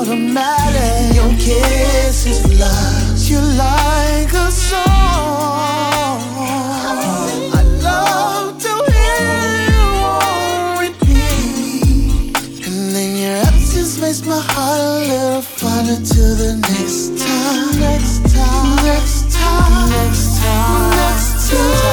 automatic. Your kiss is love. You like a song. I love to hear you on repeat. And then your absence makes my heart a little fonder till the next time. Next time. Next time. Next time.